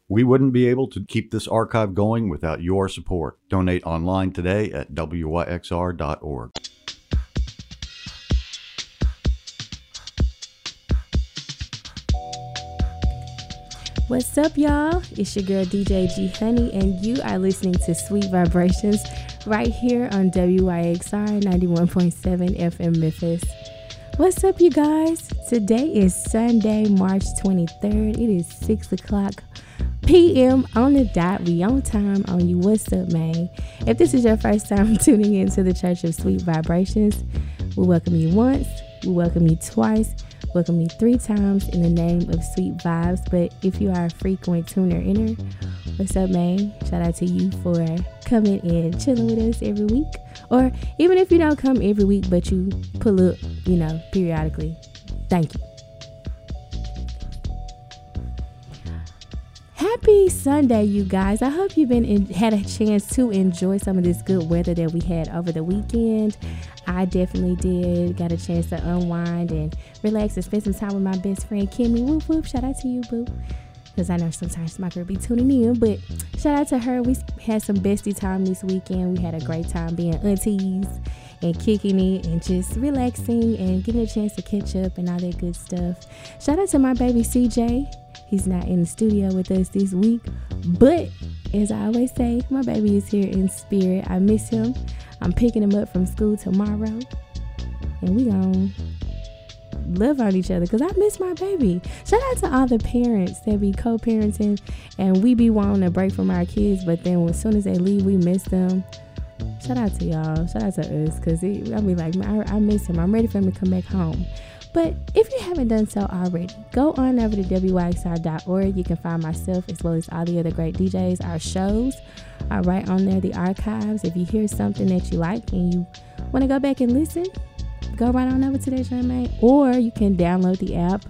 We wouldn't be able to keep this archive going without your support. Donate online today at wyxr.org. What's up, y'all? It's your girl DJ G Honey, and you are listening to Sweet Vibrations right here on WYXR 91.7 FM Memphis. What's up, you guys? Today is Sunday, March 23rd. It is 6 o'clock p.m. on the dot. We on time on you. What's up, man? If this is your first time tuning into the Church of Sweet Vibrations, we welcome you once, we welcome you twice, welcome you 3 times in the name of Sweet Vibes. But if you are a frequent tuner inner, what's up, man? Shout out to you for coming and chilling with us every week. Or even if you don't come every week, but you pull up, periodically. Thank you. Happy Sunday, you guys. I hope you've had a chance to enjoy some of this good weather that we had over the weekend. I definitely did. Got a chance to unwind and relax and spend some time with my best friend, Kimmy. Whoop, whoop. Shout out to you, boo. Because I know sometimes my girl be tuning in, but shout out to her. We had some bestie time this weekend. We had a great time being aunties and kicking it and just relaxing and getting a chance to catch up and all that good stuff. Shout out to my baby CJ. He's not in the studio with us this week, but as I always say, my baby is here in spirit. I miss him. I'm picking him up from school tomorrow, and we gonna love on each other because I miss my baby. Shout out to all the parents that be co-parenting and we be wanting a break from our kids, but then as soon as they leave, we miss them. Shout out to y'all. Shout out to us, because I be like, I miss him. I'm ready for him to come back home. But if you haven't done so already, go on over to wyxr.org. You can find myself as well as all the other great DJs. Our shows are right on there, the archives. If you hear something that you like and you want to go back and listen, go right on over to that, Jermaine. Or you can download the app.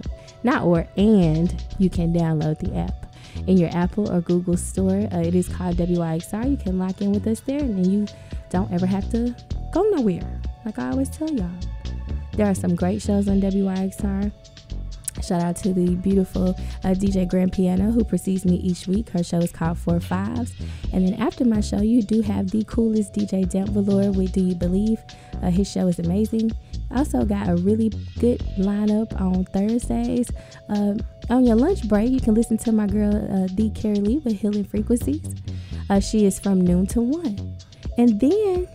You can download the app in your Apple or Google store. It is called WYXR. You can lock in with us there, and then you don't ever have to go nowhere. Like I always tell y'all. There are some great shows on WYXR. Shout out to the beautiful DJ Grand Piano who precedes me each week. Her show is called 4 Fives. And then after my show, you do have the coolest DJ Damp Velour with Do You Believe? His show is amazing. Also got a really good lineup on Thursdays. On your lunch break, you can listen to my girl D. Carrie Lee with Healing Frequencies. She is from noon to 1. And then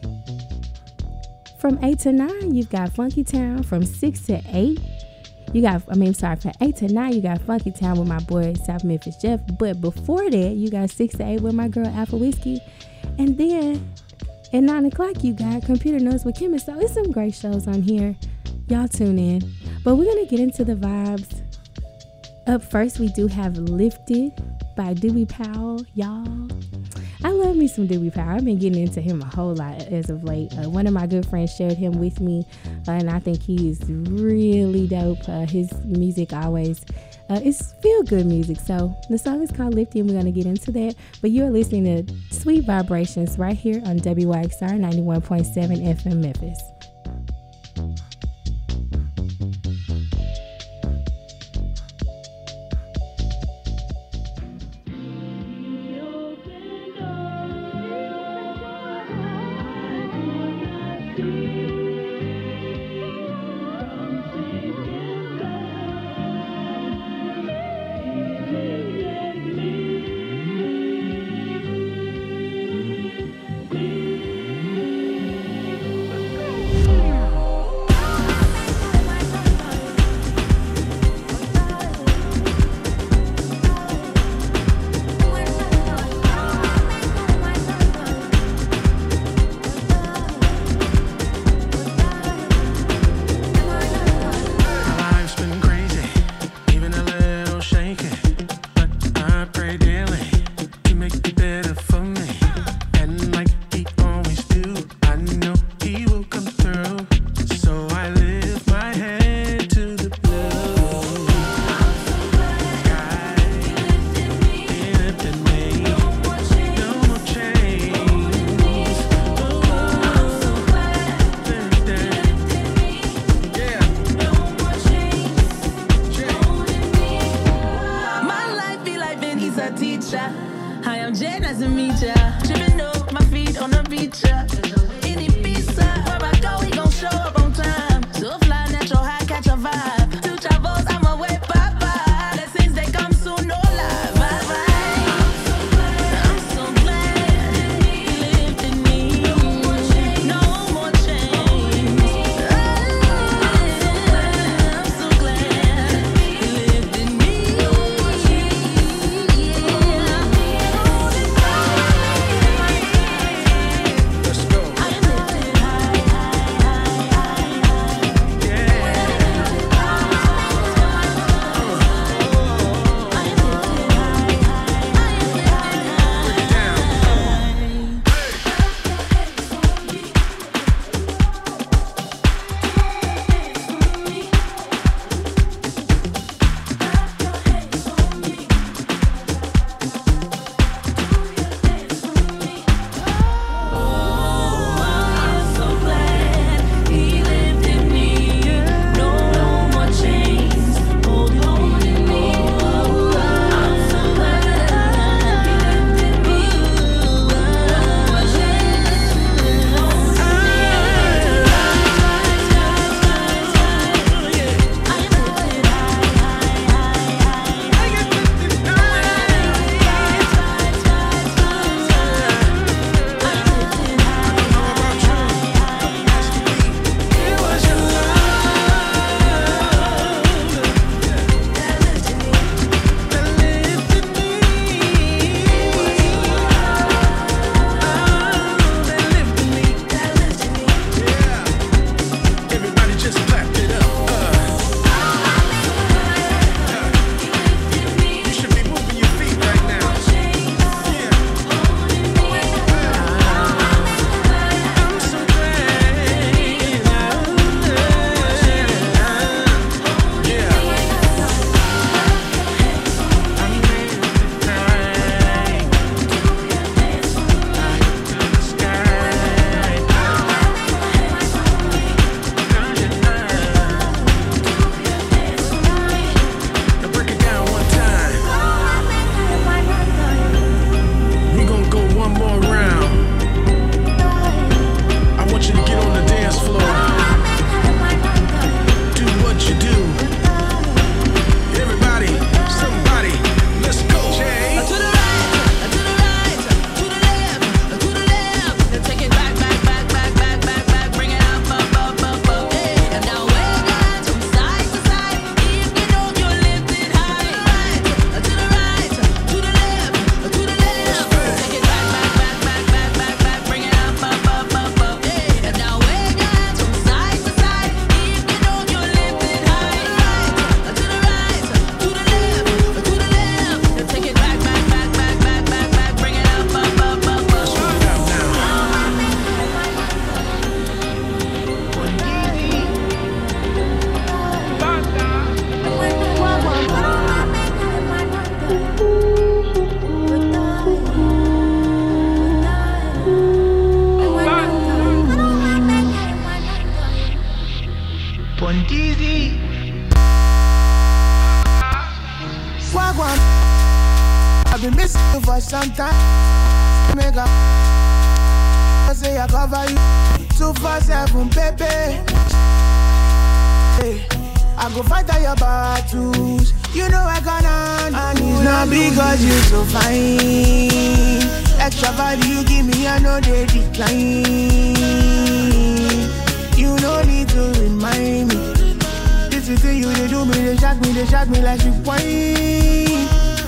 from 8 to 9, you've got Funky Town. From 6 to 8, from 8 to 9, you got Funky Town with my boy South Memphis Jeff. But before that, you got 6 to 8 with my girl Alpha Whiskey. And then at 9 o'clock, you got Computer Noise with Kim. So it's some great shows on here. Y'all tune in. But we're going to get into the vibes. Up first, we do have Lifted by Doobie Powell. Y'all, I love me some Doobie Powell. I've been getting into him a whole lot as of late. One of my good friends shared him with me, and I think he is really dope. His music always is feel-good music. So the song is called Lifted, and we're going to get into that. But you're listening to Sweet Vibrations right here on WYXR 91.7 FM Memphis. shot. Hi, I'm Jay, nice to meet ya. Tripping up my feet on the beach, yeah. Any pizza, where I go, we gon' show up on time. So fly, natural high, catch a vibe. Two travels, I'm away, bye-bye. Blessings, they come soon, no lie, bye-bye. I'm so glad he lifted me. No more chains. I'm so glad he lifted me. Let's go. I am lifted high. Everybody just clap it up. You should be moving your feet right now. Yeah. I'm so glad. Yeah. Now break it down one time. We gon' go one more round. I want you to get on the dance floor. Do what you do. Everybody, somebody, let's go. Jay. To the right, to the right, to the left, to the left. Now take it back, back, back, back, back, back, back. Bring it up, up, up, up, up. Yeah. And now wave your hands from side to side. If you know you're lifted high. To the right, to the left, to the left. Take it back, back, back, back, back, back, back. Bring it up, up, up, up, up. Yeah. And now wave your hands from side to side. If you know you're lifted high. To the right, to the left, to the left. Now take it back, back, back, back, back, back, back. Bring it up, up, up, up, up. Wagwan, I've been missing you for some time. Mega, I say I cover you 247, baby. Hey, I go fight all your battles. You know I gonna. And it's not because you so fine. Extra value you give me, I know they decline. You no need to remind me. This is the you they do me, they shock me like you whine.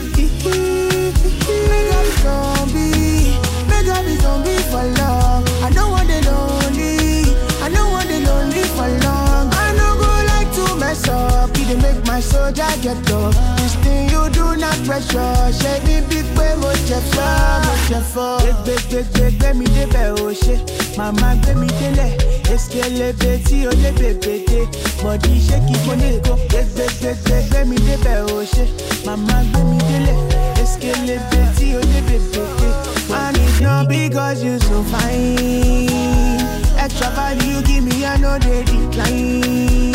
Make up be zombie for long. I don't want the lonely, I don't want the lonely for long. I don't go like to mess up, you dey make my soldier get up. This thing you do not pressure, shake me big way, mo chefo. Beg me de be oh shit, mama gbé mi délẹ̀. Eskelebe tí o lè bèbèdè, body shake it money go. Gbé mi débẹ̀ o ṣe, mama gbé mi délẹ̀. Eskelebe tí o lè bèbèdè. And it's not because you so fine. Extra value you give me, I know they decline.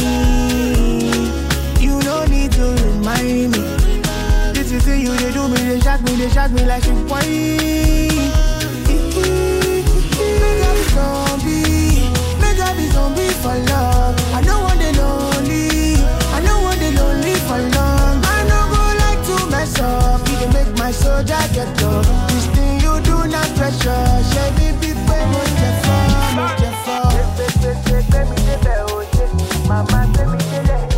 You no need to remind me. This is the you they do me, they they shock me like you wine. Make I be zombie for love. I don't want the lonely. I don't want the lonely for long. I no go like to mess up. You dey make my soldier get up. This thing you do not pressure. Chevy people most get far, most get far. Mama, let me get it.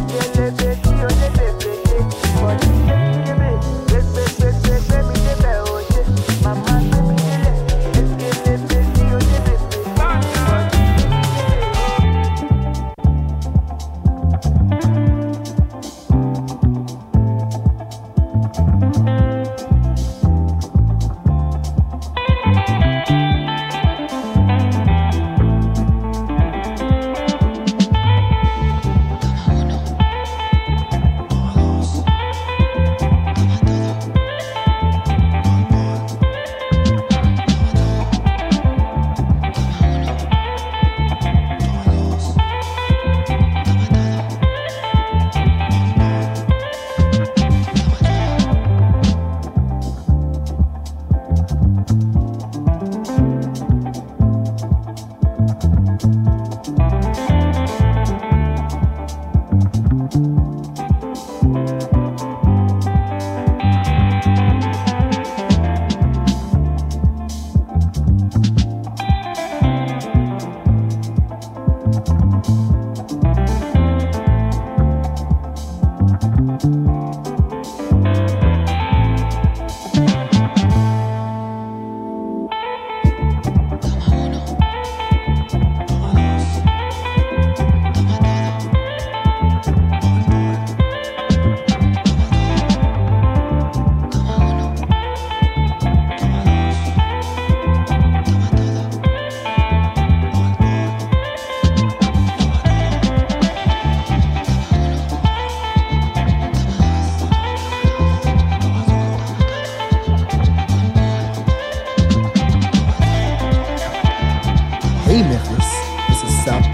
Hey Memphis, this is South.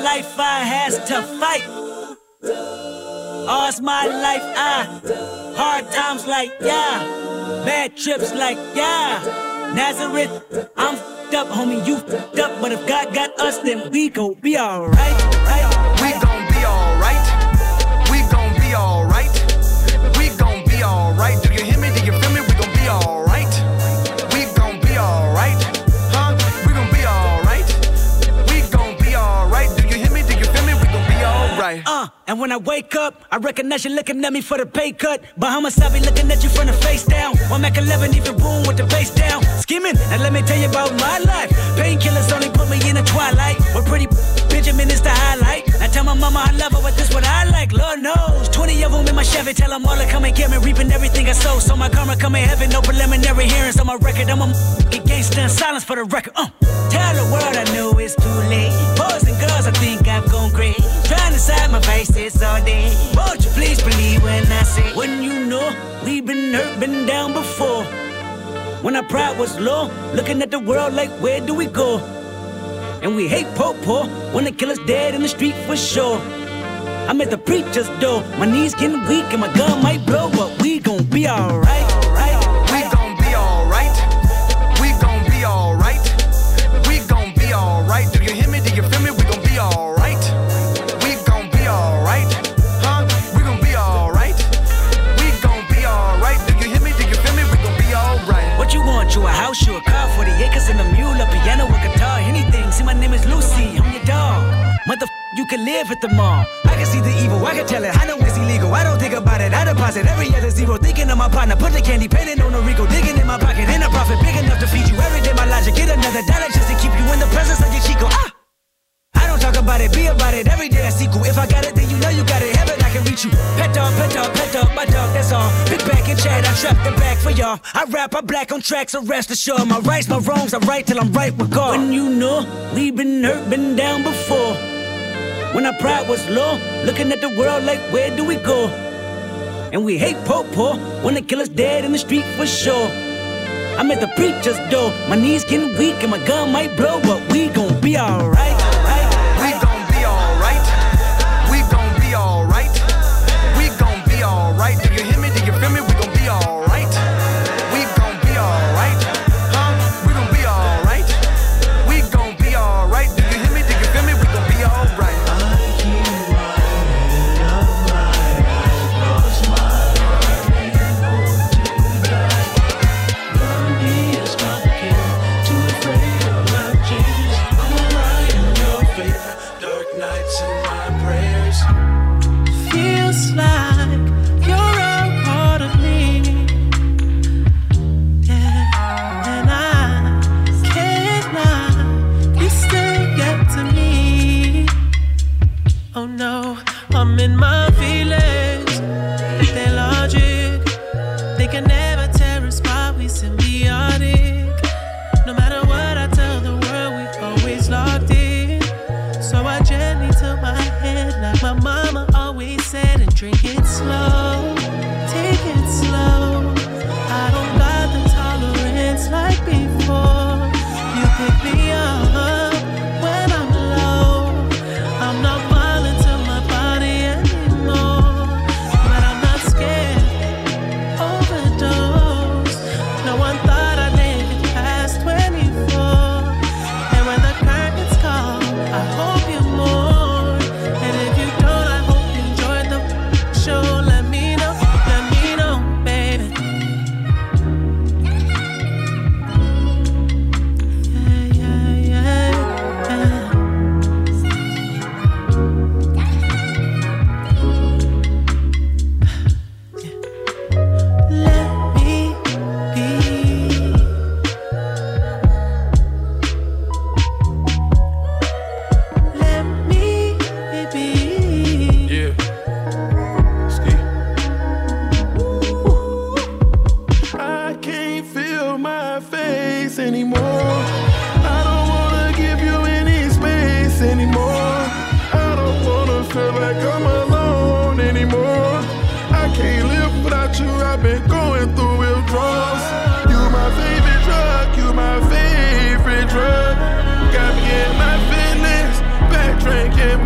life I has to fight. All's my life hard times like yeah, bad trips like yeah. Nazareth, I'm f***ed up, homie, you f***ed up. But if God got us, then we gon' be alright. We gon' be alright. We gon' be alright. We gon' be alright. Do you hear me? Do you feel me? We gon' be alright. We gon' be alright. Huh? We gon' be alright. We gon' be alright. Do you hear me? Do you feel me? We gon' be alright. And when I wake up, I recognize you looking at me for the pay cut. Bahamas, I be looking at you from the face down. One Mac 11, even boom with the bass down. Scheming, and let me tell you about my life. Painkillers only put me in the twilight. But pretty Benjamin is the highlight. I tell my mama I love her, but this what I like. Lord knows, 20 of them in my Chevy. Tell them all to come and get me, reaping everything I sow. So my karma come in heaven, no preliminary hearings on my record. I'm a gangster in silence for the record. Tell the world I know it's too late. Boys and girls, I think I've gone crazy. Trying to side my faces all day. Won't you please believe when I say, when you know we've been hurt, been down before. When our pride was low, looking at the world like where do we go? And we hate po-po when the killer's dead in the street for sure. I'm at the preacher's door, my knees getting weak and my gun might blow, but we gon' be alright. We gon' be alright. We gon' be alright. We gon' be alright. Do you hear me? Do you feel me? We gon' be alright. We gon' be alright. Huh? We gon' be alright. We gon' be alright. Do you hear me? Do you feel me? We gon' be alright. What you want? You a house, you a car, 40 acres and a mule, a piano, a guitar, anything. See, my name is Lucy, I'm your dog. You can live at the mall. I can see the evil, I can tell it. I know it's illegal, I don't think about it. I deposit every other zero, thinking of my partner. Put the candy painting on the Rico, digging in my pocket. Ain't a profit big enough to feed you every day. My logic, get another dollar just to keep you in the presence of your Chico. I don't talk about it, be about it. Every day I sequel. If I got it, then you know you got it. Heaven, I can reach you. Pet dog, my dog, that's all. Big back and chat, I trap the back for y'all. I rap, I black on tracks, so rest assured. My rights, my wrongs, I right till I'm right with God. When you know we've been hurt, been down before. When our pride was low, looking at the world like where do we go? And we hate po-po when the killer's dead in the street for sure. I'm at the preacher's door, my knees getting weak and my gun might blow, but we gon' be alright. We gon' be alright. We gon' be alright. We gon' be alright. Do you hear me? Do you feel me? We gon' be alright. We gon' be alright. Huh? We gon' be alright. We gon' be alright. Do you hear me? Do you feel me? We gon' be alright. Oh no, I'm in my feelings. Their logic, they can never tear us apart. We symbiotic. No matter what I tell the world, we always locked in. So I gently took my head, like my mama always said, and drink it slow, take it slow. I don't got the tolerance like before. You pick me up when I'm low. I'm not violent to my body anymore, but I'm not scared. Overdose. No one thought I'd make it past 24. And when the curtains call, I hope you mourn. And if you don't, I hope you enjoyed the show. Let me know, baby. Yeah. Let me be. Let me be. Yeah. Ski. I can't feel my face anymore. I don't wanna give you any space anymore. I don't wanna feel like I'm alone anymore. I can't live without you. I've been going through withdrawals. You my favorite drug. You my favorite drug. Got me in my feelings. Back drinking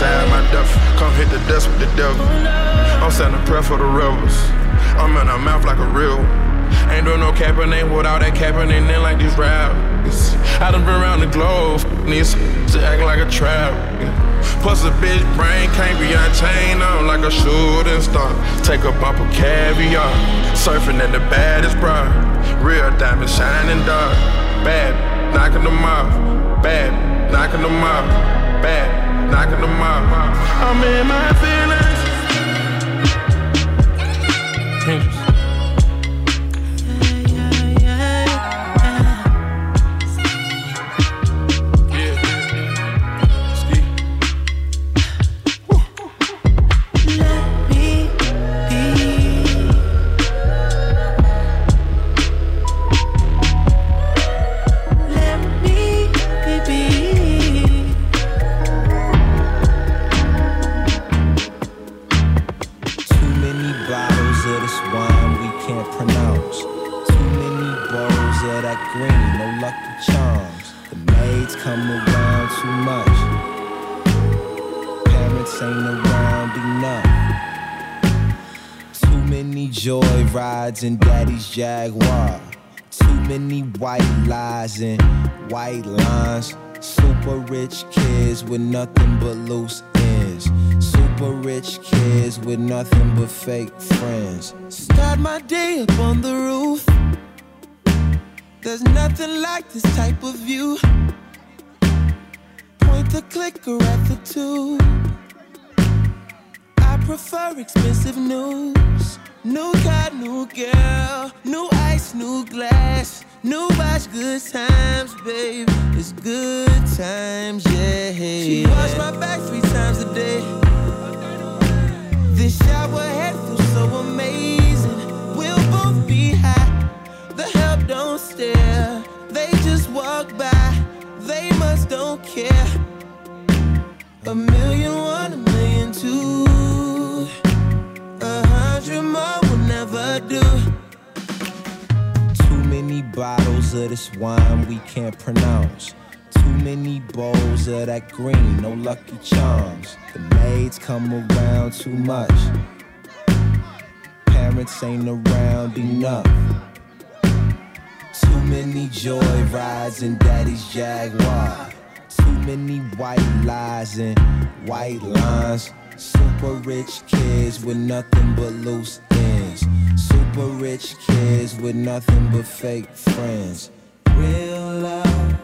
inside my duff. Come hit the dust with the devil. I'm sending a prayer for the rebels. I'm in her mouth like a real one. Ain't doing no capping, ain't without that capping, ain't in like these rappers. I done been around the globe, need to act like a trap. Plus a bitch brain can't be unchained on like a shooting star. Take a bump of caviar, surfing in the baddest bra. Real diamond shining dark. Bad, knocking them off. Bad, knocking them off. Bad, knocking them off. I'm in my feelings. In daddy's Jaguar, too many white lies and white lines. Super rich kids with nothing but loose ends. Super rich kids with nothing but fake friends. Start my day up on the roof. There's nothing like this type of view. Point the clicker at the tube. I prefer expensive news. New car, new girl, new ice, new glass, new watch, good times, babe. It's good times, yeah. She washed my back 3 times a day. This shower head feels so amazing. We'll both be high. The help don't stare. They just walk by. They must don't care. 1,000,001, 1,000,002. 100 more will never do. Too many bottles of this wine we can't pronounce. Too many bowls of that green, no Lucky Charms. The maids come around too much. Parents ain't around enough. Too many joy rides in daddy's Jaguar. Too many white lies and white lines. Super rich kids with nothing but loose ends. Super rich kids with nothing but fake friends. Real love,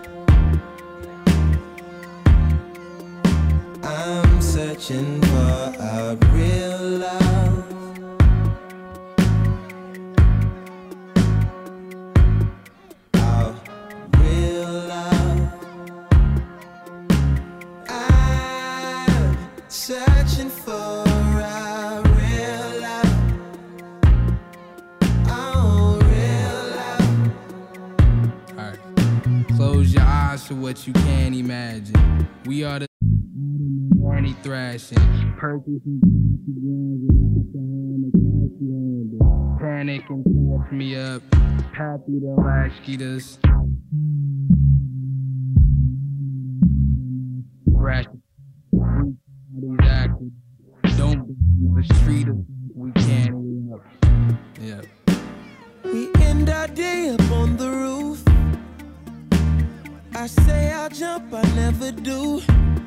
I'm searching for a real love. A real love. I'm searching for a real love. Oh, real love. Alright. Close your eyes to what you can't imagine. We are the horny thrashing. Purpose and panic and catch me up. Happy to latchkey this. Crash. Don't believe the street of we can't end up. Yeah. We end our day up on the roof. I say I'll jump, I never do.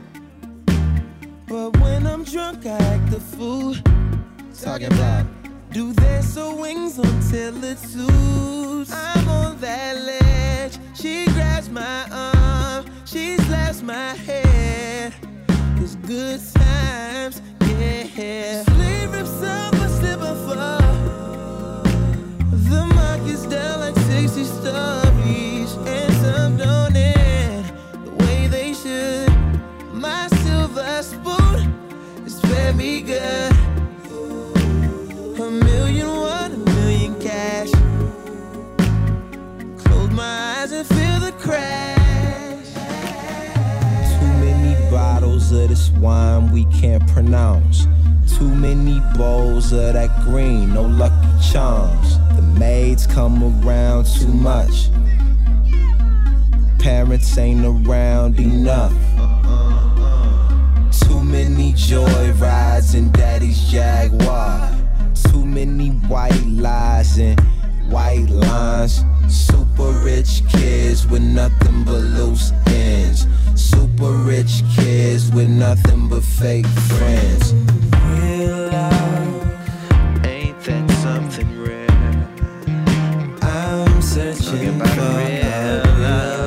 But when I'm drunk, I act a fool. Talking about, do their so wings until it suits. I'm on that ledge. She grabs my arm. She slaps my head. It's good times, yeah. Sleep rips up, I slip and fall. The market's down like 60 stories, and some don't end the way they should. My silver spoon is fed me good. 1,000,001, 1,000,000 cash. Close my eyes and feel the crash. Too many bottles of this wine we can't pronounce. Too many bowls of that green, no Lucky Charms. The maids come around too much. Parents ain't around enough. Too many joy rides in daddy's Jaguar. Too many white lies and white lines. Super rich kids with nothing but loose ends. Super rich kids with nothing but fake friends. Real love, ain't that something rare? I'm searching for real love.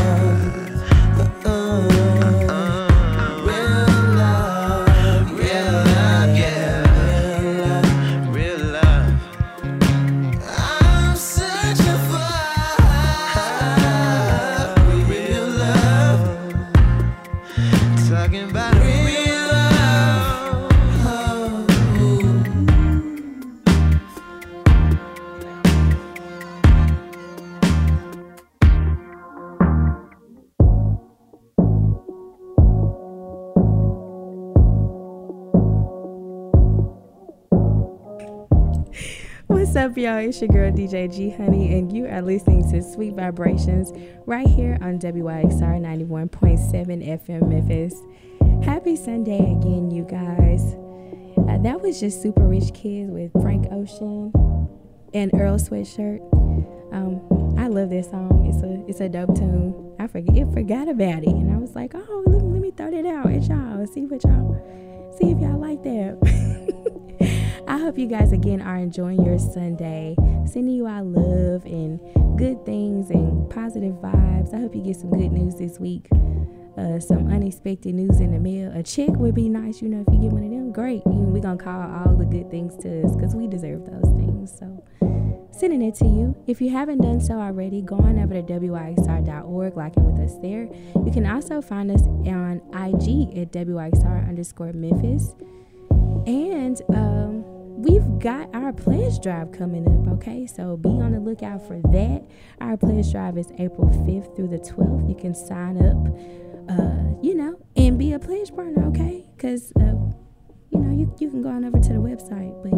What's up, y'all? It's your girl DJ G Honey, and you are listening to Sweet Vibrations right here on WYXR 91.7 FM Memphis. Happy Sunday again, you guys. That was just Super Rich Kids with Frank Ocean and Earl Sweatshirt. I love this song. It's a dope tune. I forgot about it, and I was like, oh, let me throw that out at y'all. See if y'all like that. I hope you guys again are enjoying your Sunday, sending you our love and good things and positive vibes. I hope you get some good news this week, some unexpected news in the mail. A check would be nice, if you get one of them, great. We're going to call all the good things to us because we deserve those things. So sending it to you. If you haven't done so already, go on over to WYXR.org, lock in with us there. You can also find us on IG at WYXR_Memphis. And we've got our pledge drive coming up, okay? So be on the lookout for that. Our pledge drive is April 5th through the 12th. You can sign up, and be a pledge partner, okay? Because, you can go on over to the website. But,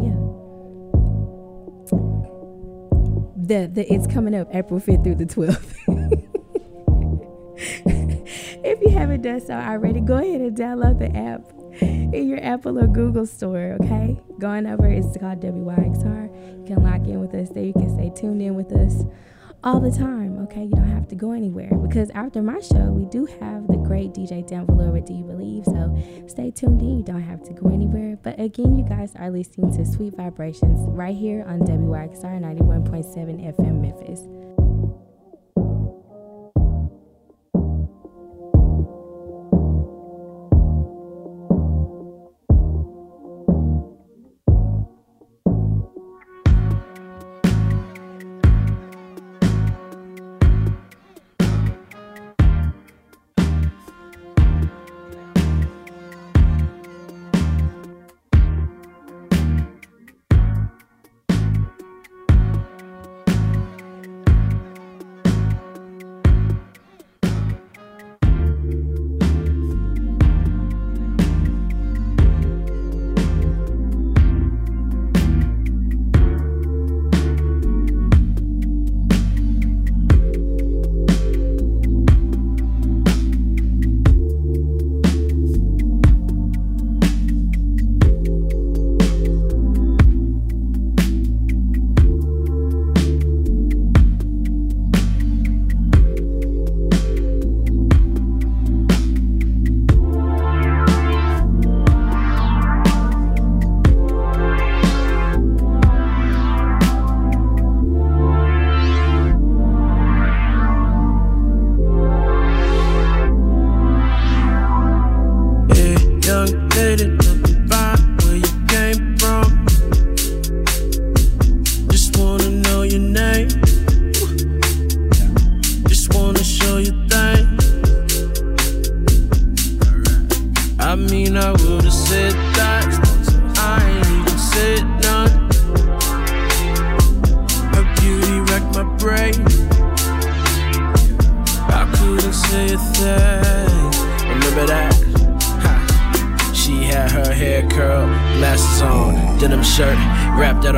yeah. It's coming up April 5th through the 12th. If you haven't done so already, go ahead and download the app in your Apple or Google store, okay? Going over, it's called WYXR. You can lock in with us there. You can stay tuned in with us all the time, okay? You don't have to go anywhere, because after my show, we do have the great DJ Dan Valora, Do You Believe? So stay tuned in. You don't have to go anywhere. But again, you guys are listening to Sweet Vibrations right here on WYXR 91.7 FM Memphis.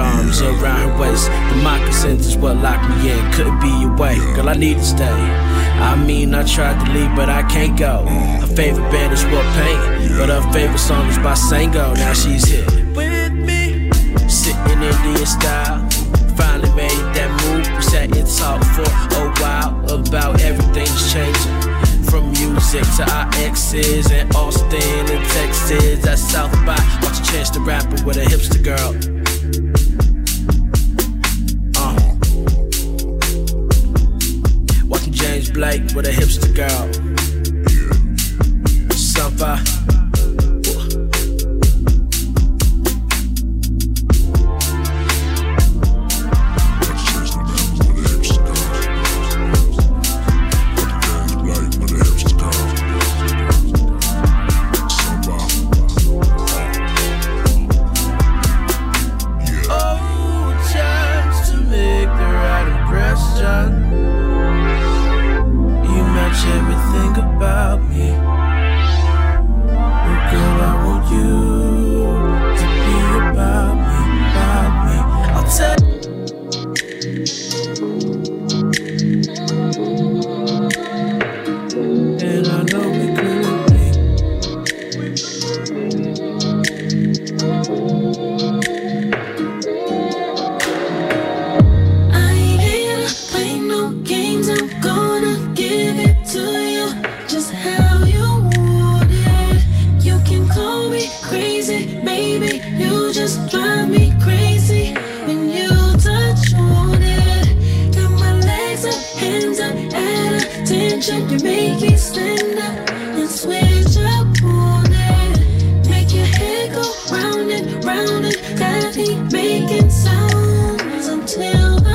Around her waist, the moccasins is what locked me in. Couldn't be away, girl, I need to stay. I mean, I tried to leave, but I can't go. Her favorite band is War Paint, but her favorite song is by Sango. Now she's here with me, sitting Indian style. Finally made that move. We sat and talked for a while about everything's changing. From music to our exes and Austin and Texas. At South by, watch a Chance the Rapper with a hipster girl. Watching James Blake with a hipster girl. South by. Everything about me. Oh girl, I want you to be about me. I'll tell and I know we couldn't be. I ain't here to play no games. I'm gonna give it to you just how you want it. You can call me crazy, baby. You just drive me crazy when you touch on it. Got my legs up, hands up, at attention. You make me stand up and switch up on it. Make your head go round and round and got me making sounds until the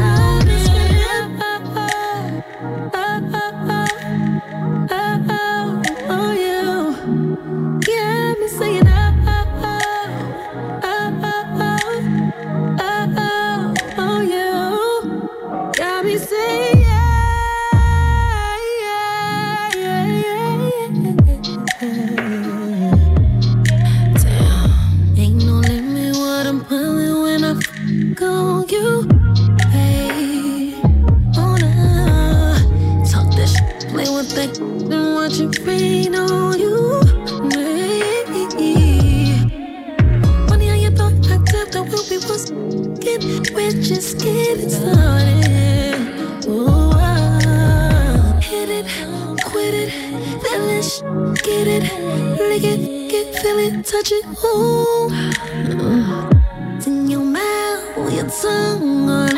just getting started. Ooh, hit it, quit it, finish, get it, lick it, get, feel it, touch it. Ooh, it's in your mouth, your tongue on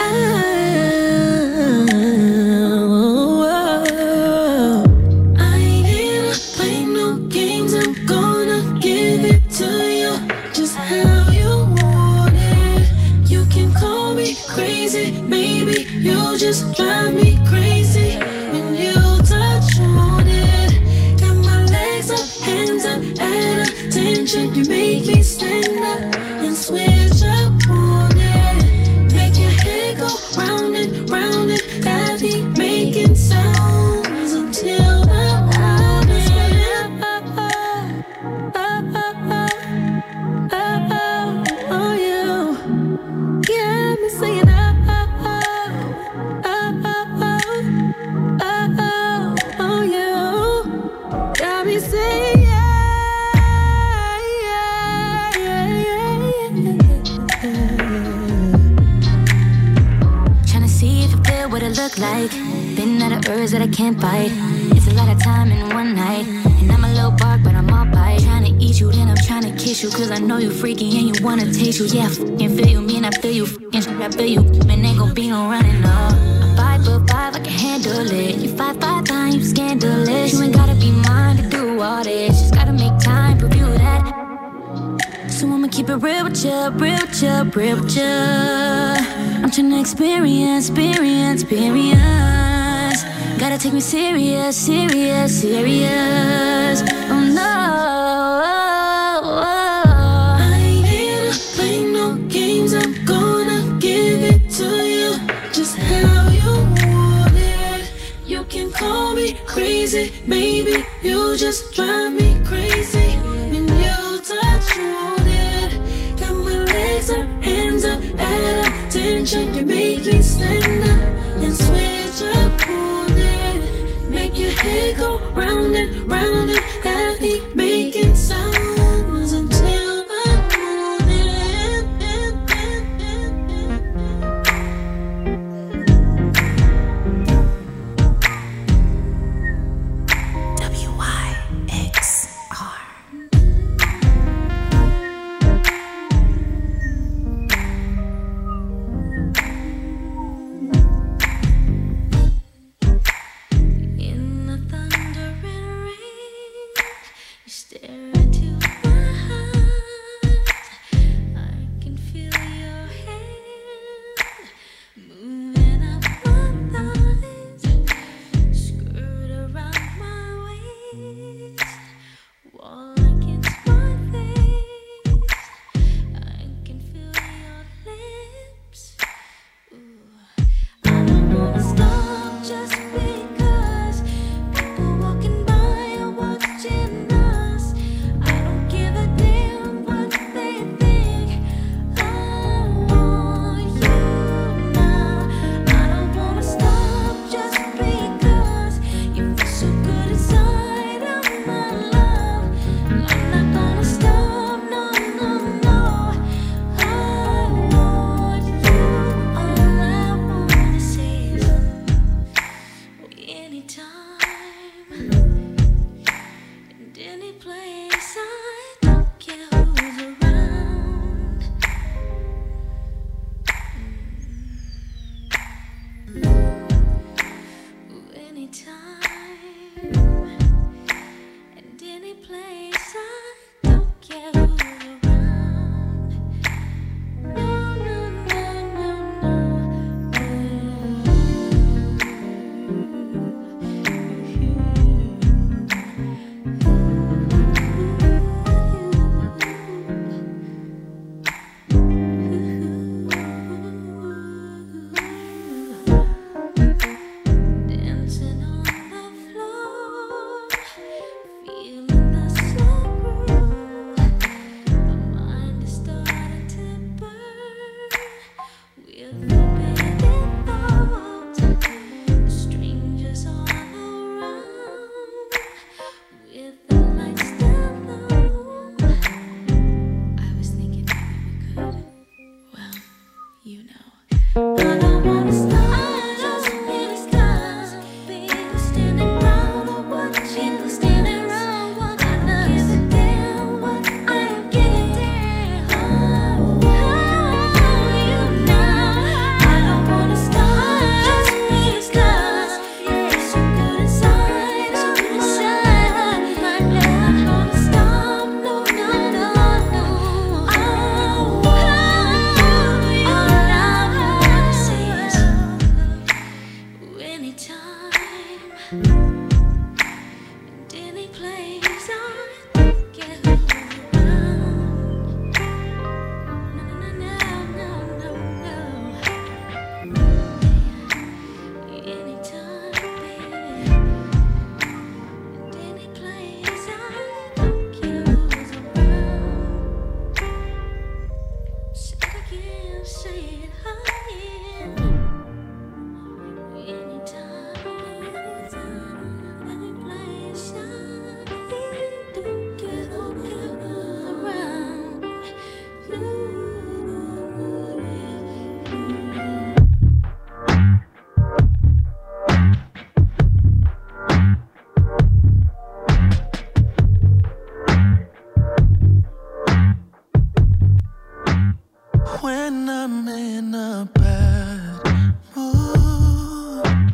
I ain't here to play no games. I'm gonna give it to you just how you want it. You can call me crazy, baby. You just drive me crazy when you touch on it. Got my legs up, hands up, at attention. You make me stand up and switch up on it. Make your head go round and round and got me making sounds until the look like. Been out of urge that I can't bite. It's a lot of time in one night. And I'm a little bark, but I'm all bite. Trying to eat you, then I'm trying to kiss you. Cause I know you freaky and you wanna taste you. Yeah, I fucking feel you, mean I feel you. Fucking shit, I feel you. Man, ain't gon' be no running up. I'm 5'5", I can handle it. You 5'9", you scandalous. You ain't gotta be mine to do all this. Just gotta make time, prove you that. So I'ma keep it real with ya, real with ya, real with ya. I'm tryna experience. Gotta take me serious. Oh no. I ain't here to play no games. I'm gonna give it to you just how you want it. You can call me crazy, baby. You just drive me crazy when you touch on it. Got my legs up, hands up, at attention. You make me stand up and switch up on it. around and at me, making sounds until I move in. WYXR. In the thundering rain, you stare into my eyes. I can feel your hand moving up my thighs, skirt around my waist, wall against my face. I can feel your lips. Ooh. I don't wanna stop just because people walking by are watching us. I don't give a damn what they think. I want you now. I don't wanna stop just because you feel so good inside of my love. I'm not gonna stop, no, no, no. I want you. All I wanna say is anytime and any place. I don't care who's around. Anytime and any place. I don't care who's around. No, no, no, no, dancing on the floor, feeling the slow groove. My mind is starting to burn with forbidden thoughts. Strangers all around, with the lights down low. I was thinking maybe we could, well, you know. I don't wanna stop just because people standing around or watching, people standing around watching us. I don't give a damn what I don't give a damn. I want you now. I don't wanna stop just because you feel so good inside of my love. I'm not gonna stop, no, no, no, no. I want you. All I wanna say is anytime and any place. I don't care who's around. No, no, no, no, no. Anytime, baby, and any place. I don't care who's around. Say it again, say it again. Anytime, any place. I don't care who's around. When I'm in a bad mood,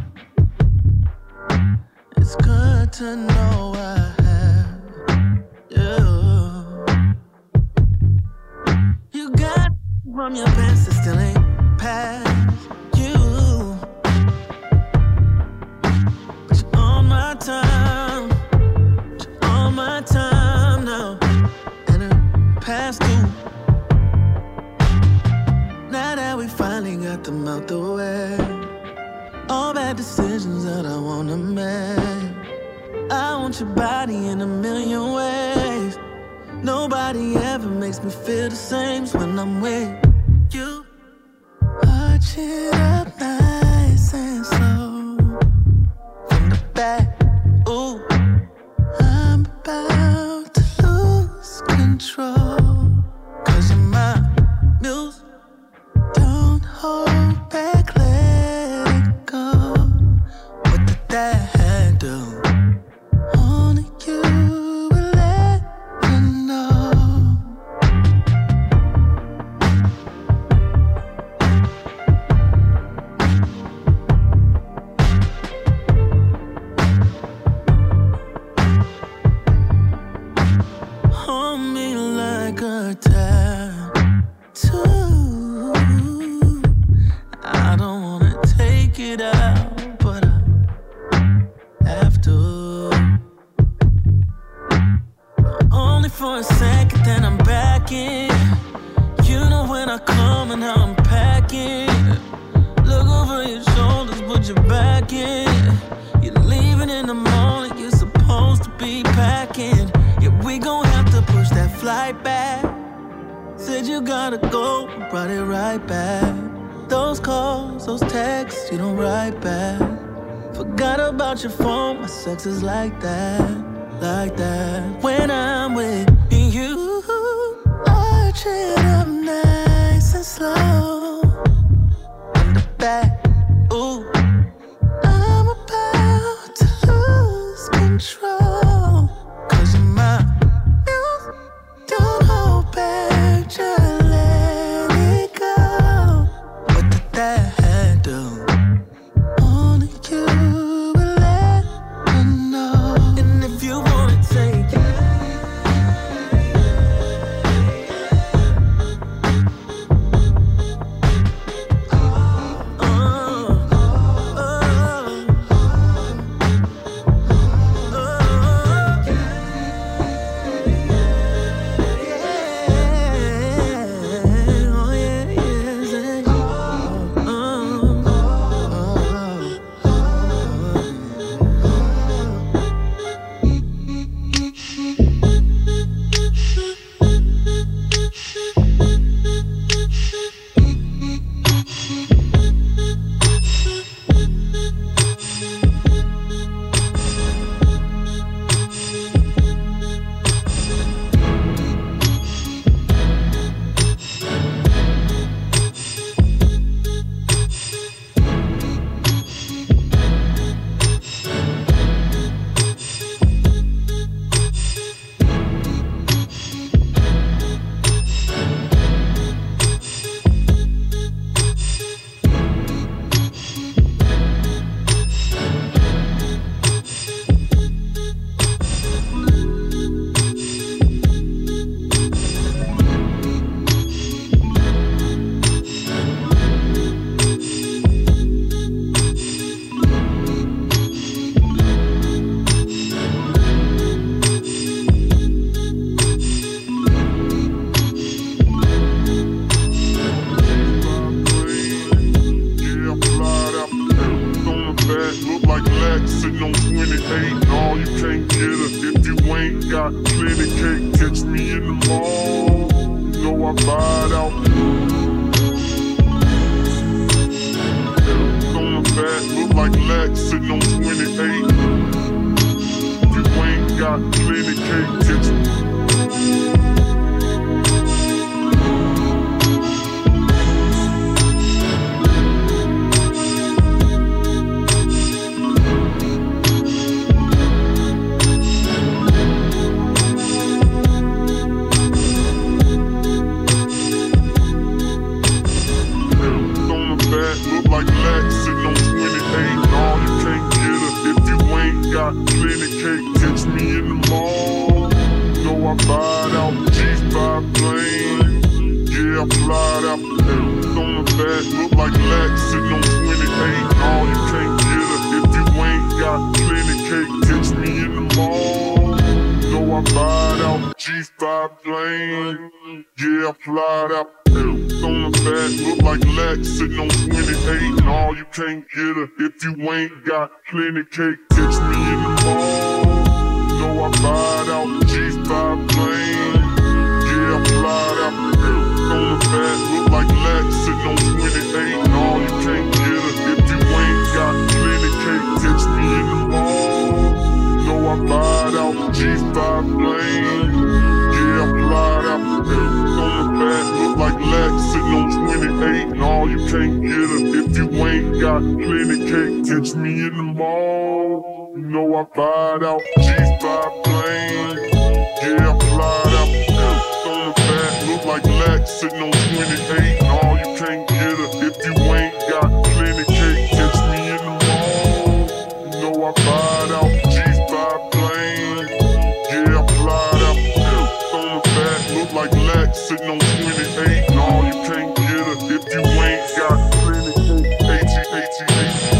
it's good to know I have you. You got from your past that still ain't past you, but you're on my time, you're on my time now, and it past due. Now that we finally got them out the way, all bad decisions that I wanna make. I want your body in a million ways. Nobody ever makes me feel the same as when I'm with you. Arch it up nice and slow from the back. Ooh, control. 'Cause you're my muse. Don't hold back, let it go. What did that do? Only you will let me know. Hold me like a tattoo. I don't wanna take it out, but I have to. Only for a second, then I'm back in. You know when I come and how I'm packing. Look over your shoulders, put your back in. You're leaving in the morning, you're supposed to be packing. Yeah, we gon' have to push that flight back. Said you gotta go, brought it right back. Those calls, those texts, you don't write back. Forgot about your phone, my sex is like that, like that. When I'm with you, arch it up nice and slow. In the back, ooh, I'm about to lose control. 'Cause you're my muse, don't hold back, just let it go. What did that do? Only you will let me know. And if you wanna take it, plenty cake, catch me in the mall. Know I ride out the G5 plane. Yeah, I fly out on the back, look like Lex, sitting on 28. No, you can't get her if you ain't got plenty cake, catch me in the mall. Know I ride out the G5 plane. Yeah, I fly got plenty cake, catch me in the mall. You know I fired out G5 plane. Yeah, I flied out. On the back, look like Lex sitting on 28. No, you can't get her if you ain't got plenty cake, catch me in the mall. You know I fired out G5 plane. Yeah, I flied out. On the back, look like Lex sitting on 28. No, you can't get her if you ain't got plenty cake. AT.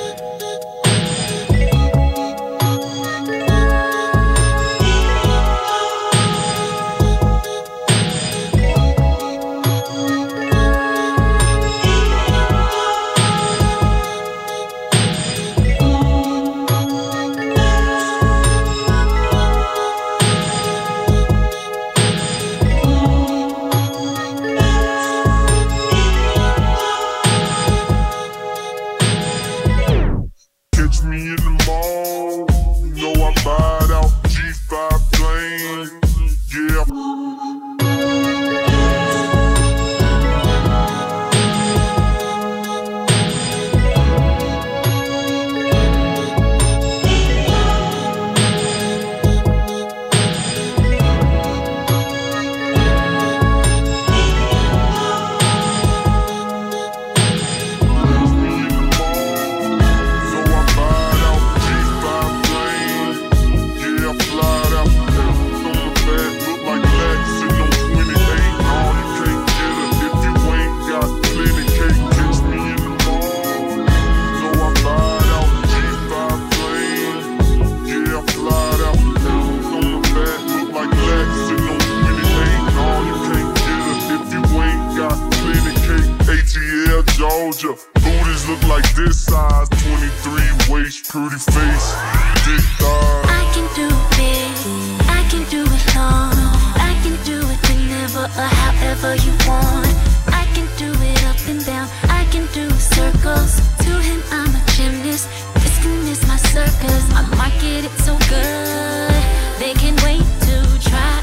Georgia, booties look like this size, 23 waist, pretty face, dick thighs. I can do it, I can do it long, I can do it whenever or however you want. I can do it up and down, I can do circles. To him I'm a gymnast, this can is my circus. I market it so good, they can't wait to try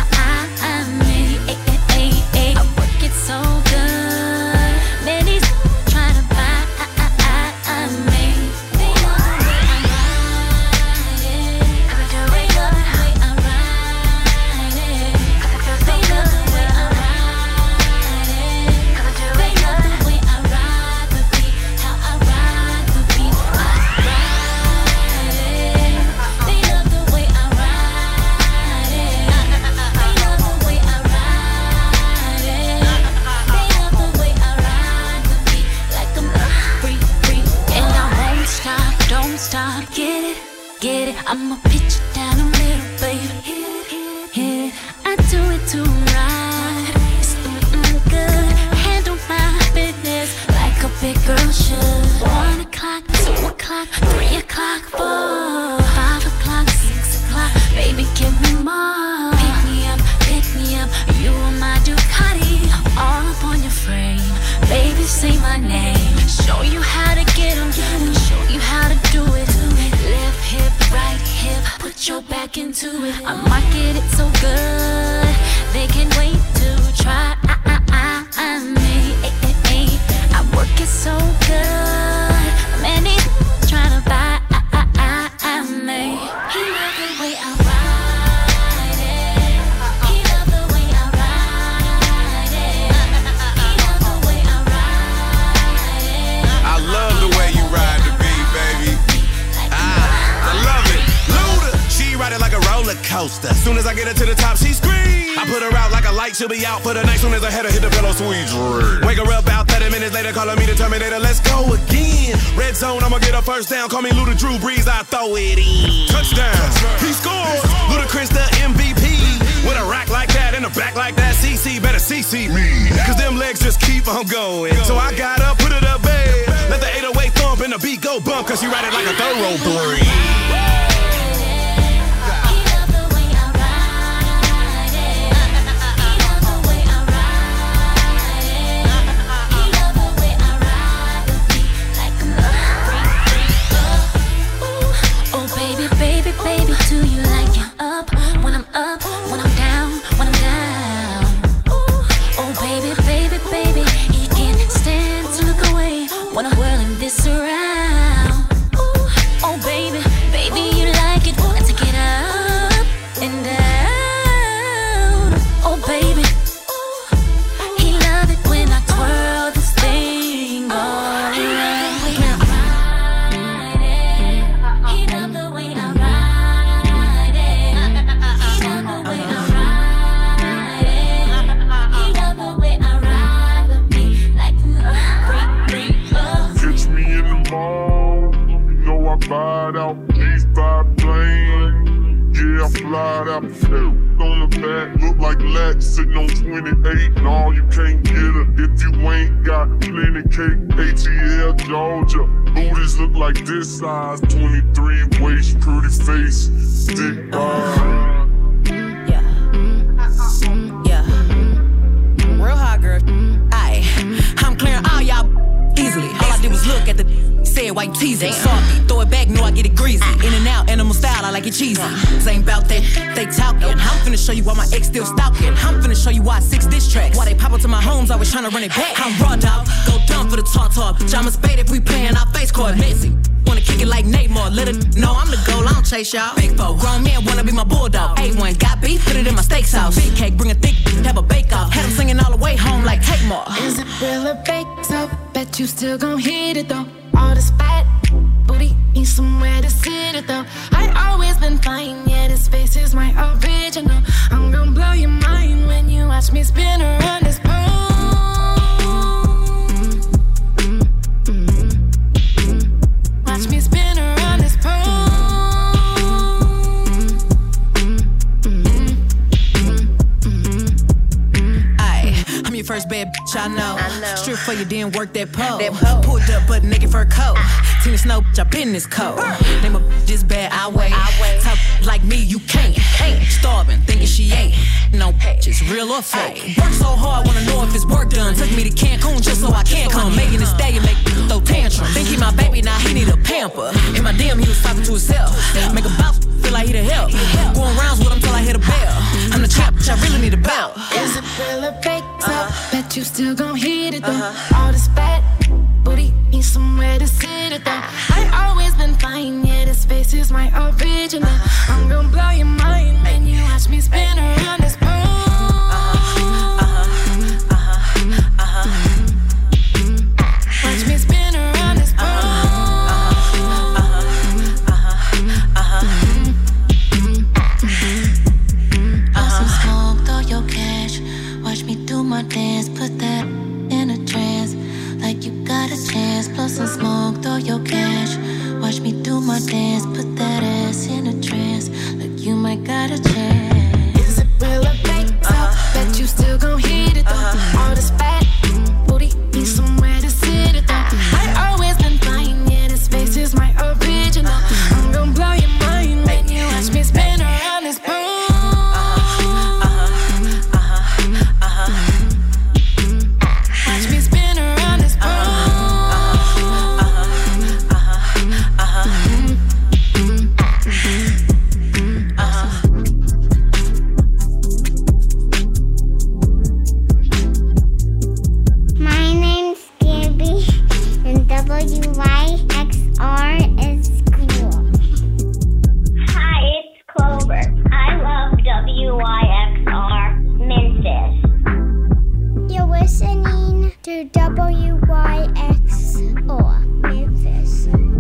me. I work it so good, man, he's trying to buy me. They love the way I ride it, they love the way I ride it, they love the way I ride it, they love the way I ride the beat, how I ride the beat, I ride it. They love the way I ride it, they love the way I ride it, they love the way I ride the beat, like I'm free, and I won't stop, don't stop. Get it, I'ma pitch it down the middle, baby. Hit it, I do it to right. It's good, handle my business like a big girl should. 1 o'clock, 2 o'clock, 3 o'clock, 4, 5 o'clock, 6 o'clock, baby, give me more. Pick me up, you are my Ducati, all up on your frame. Baby, say my name, show you how to get 'em, show you how to do it. Left hip, right hip, put your back into it. I market it so good, they can't wait to try me. I work it so good, man, he's trying to buy me. He love the way I ride it, he love the way I ride it, he love the way I ride it. I love the way you ride the beat, baby. I love it. Luda, she ride it like a roller coaster. Soon as I get her to the top, she screams. I put her out like a light, she'll be out for the night. Soon as I hit the pillow, sweet dream. Wake her up about 30 minutes later, calling me the Terminator. Let's go again. Red zone, I'ma get a first down. Call me Luda Drew Brees, I throw it in. Touchdown, he scores. Ludacris the MVP. With a rack like that and a back like that, CC better CC me. Cause them legs just keep on going. So I got up, put it up, babe. Let the 808 thump and the beat go bump. Cause she ride it like a thoroughbred. Baby, do you like it up when I'm up, when I'm down, when I'm down? Ooh, oh baby, he can't stand to look away when I'm whirling this sitting on 28, no, you can't get her if you ain't got plenty cake. ATL, Georgia, booties look like this size, 23 waist, pretty face, thick body. Yeah. Real hot girl. Aye. I'm clearing all y'all easily. All I did was look at the said why you teasing. Salty, throw it back, know I get it greasy. In and out, animal style, I like it cheesy. This ain't about that, they talking. I'm finna show you why my ex still stalking. I'm finna show you why I 6 diss tracks. Why they pop up to my homes, always tryna run it back. I'm raw dog, go dumb for the talk. Pajamas spade if we playin' our face card messy. Wanna kick it like Neymar, let it know I'm the goal, I don't chase y'all. Big foe, grown man wanna be my bulldog. A1, got beef, put it in my steak sauce. Big cake, bring a thick, have a bake off. Had him singing all the way home like take more. Is it real or fake? So bet you still gon' hit it though. All this fat booty need somewhere to sit it though. I always been fine, yeah, this face is my original. I'm gon' blow your mind when you watch me spin around this pole. Watch me spin around this pole. I'm your first bad bitch, I know. Strip for you, didn't work that pole. Pulled up, but naked fur coat. Tina Snow, bitch, I been this cold. Name a bitch this bad, I wait. Talk like me, you can't. Starving, thinking she ain't. No bitches, real or fake. Work so hard, wanna know if it's work done. Took me to Cancun just so I can come. Making this day and make throw tantrum. Think he my baby, now he need a pamper. In my DM, he was talking to himself. Make a bounce, feel like he the help. Going rounds with him till I hit a bell. I'm the champ, bitch, I really need a belt. Is it real or fake? So bet you still gon' hit it though. All this fat booty need somewhere to sit it though. I always been fine, yeah, this face is my original. I'm gon' blow your mind when you watch me spin around this pole. Watch me spin around this pole. Some smoke, throw your cash. Watch me do my dance, put that in a trance. Like you got a chance, blow some smoke, throw your cash. Watch me do my dance, put that ass in a trance. Like you might got a chance. Is it real or fake? So bet you still gon' hit it though. All this fat booty need somewhere to sit it though. I always been fine, yeah, this face is my original. I'm gon' blow your mind when you watch me spin around this pole. Watch me spin around this pole. My name's Gabby, and WYXR is cool. Hi, it's Clover. I love WYXR Memphis. You're listening to WYXR Memphis.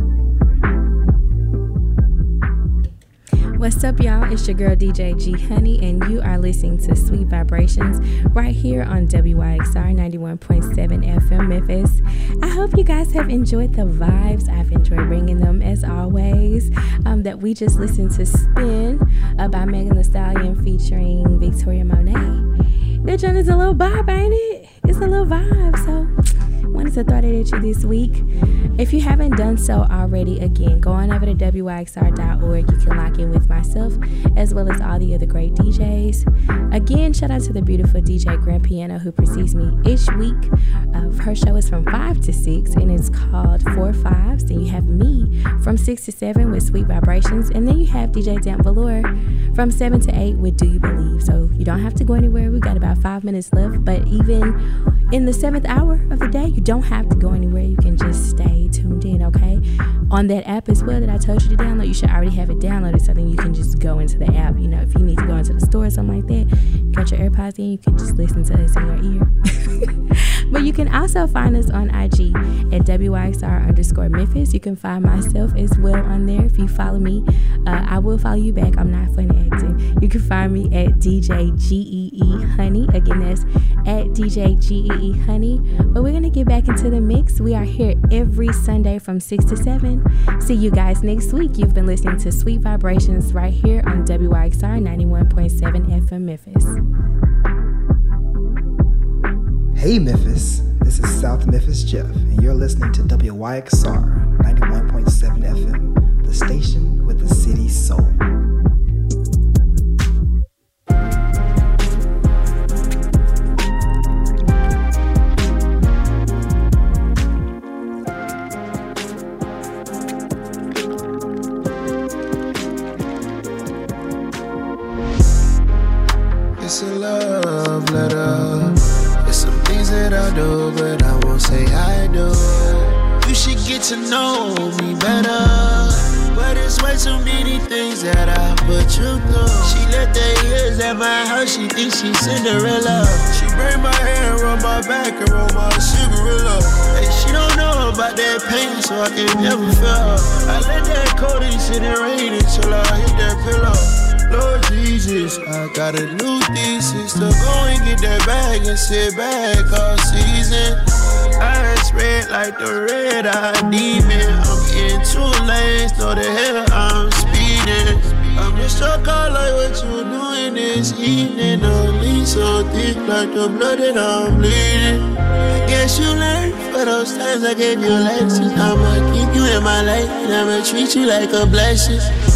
What's up, y'all? It's your girl DJ G Honey, and you are listening to Sweet Vibrations right here on WYXR 91.7 FM Memphis. I hope you guys have enjoyed the vibes. I've enjoyed bringing them as always. That we just listened to Spin by Megan Thee Stallion featuring Victoria Monet. That joint is a little vibe, ain't it? It's a little vibe, so wanted to throw that at you this week. If you haven't done so already, again, go on over to WYXR.org. You can lock in with myself as well as all the other great DJs. Again, shout out to the beautiful DJ Grand Piano who precedes me each week. Her show is from 5 to 6 and it's called 4 5s. Then you have me from 6 to 7 with Sweet Vibrations. And then you have DJ Damp Velour from 7 to 8 with Do You Believe. So you don't have to go anywhere. We've got about 5 minutes left. But even in the 7th hour of the day, you don't have to go anywhere. You can just stay tuned in, okay? On that app as well that I told you to download, you should already have it downloaded, so then you can just go into the app. You know, if you need to go into the store or something like that, you got your AirPods in, you can just listen to us in your ear. But you can also find us on IG at WYXR_Memphis. You can find myself as well on there. If you follow me, I will follow you back. I'm not funny acting. You can find me at DJ GEE Honey. Again, that's at DJ GEE Honey. But we're going to get back into the mix. We are here every Sunday from 6 to 7. See you guys next week. You've been listening to Sweet Vibrations right here on WYXR 91.7 FM Memphis. Hey Memphis, this is South Memphis Jeff, and you're listening to WYXR 91.7 FM, the station with the city soul. It's a love letter. It's some things that I do, but I won't say I do. You should get to know me better. But it's way too many things that I put you through. She left the years at my house, she thinks she's Cinderella. She braid my hair, rub my back, and roll my cigarette. Hey, she don't know about that pain, so I can never feel her. I let that codeine sit and rain until I hit that pillow. Lord Jesus, I got a new thesis to go and get that bag and sit back all season. Eyes red like the red-eyed demon. I'm in 2 lanes, know the hell I'm speeding. I'm just struck out like what you doing this evening. The lean so thick like the blood that I'm bleeding. I guess you learned for those times I gave you lessons. I'ma keep you in my life and I'ma treat you like a blessing.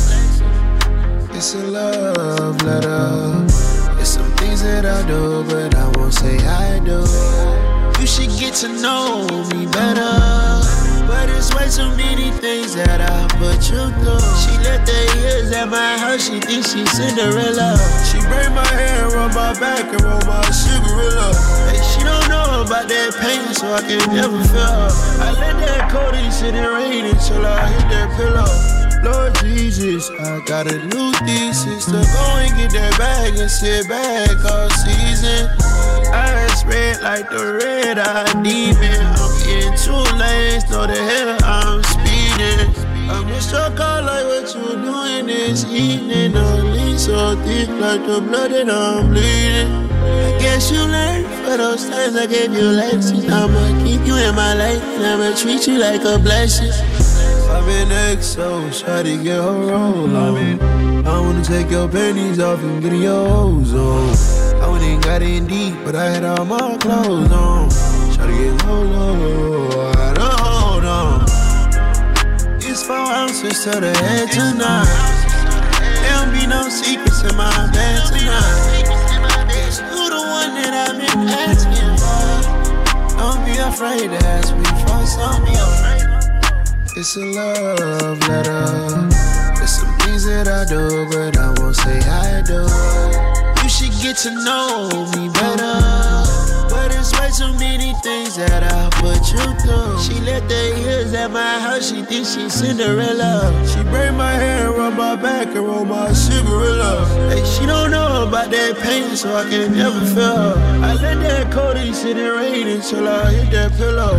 It's a love letter. It's some things that I do, but I won't say I do. You should get to know me better. But it's way too many things that I put you through. She left the years at my house, she thinks she's Cinderella. She braid my hair, rub my back, and roll my cigarette. Hey, she don't know about that pain, so I can never feel her. I let that codeine sit and rain until I hit that pillow. Lord Jesus, I got a new thesis to go and get that bag and sit back all season. Eyes red like the red-eyed demon. I'm in 2 lanes, know the hell I'm speeding. I'm just struck out like what you doing this evening. The lean so thick like the blood that I'm bleeding. I guess you learned for those times I gave you lessons. I'ma keep you in my life and I'ma treat you like a blessing. I'm in XO, try to get her roll on. I wanna take your panties off and get in your hose on. I went and got in deep, but I had all my clothes on. Try to get low, I don't hold on. It's 4 ounces to the head tonight. There don't be no secrets in my bed tonight. It's you the one that I've been asking for. Don't be afraid to ask me for something. It's a love letter. There's some things that I do, but I won't say I do. You should get to know me better. But it's way too many things that I put you through. She left the years at my house, she thinks she's Cinderella. She braid my hair, rub my back, and roll my cigarette. Hey, she don't know about that pain, so I can never feel her. I let that codeine sit and rain until I hit that pillow.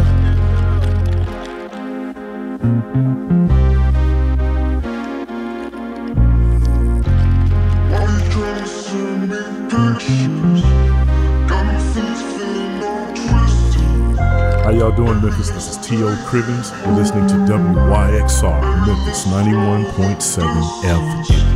How y'all doing, Memphis? This is T.O. Crivens. You're listening to WYXR Memphis 91.7 FM.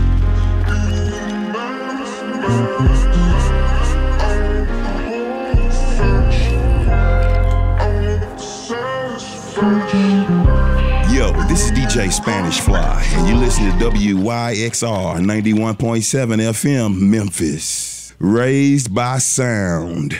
Yo, this is DJ Spanish Fly, and you listen to WYXR 91.7 FM Memphis. Raised by sound.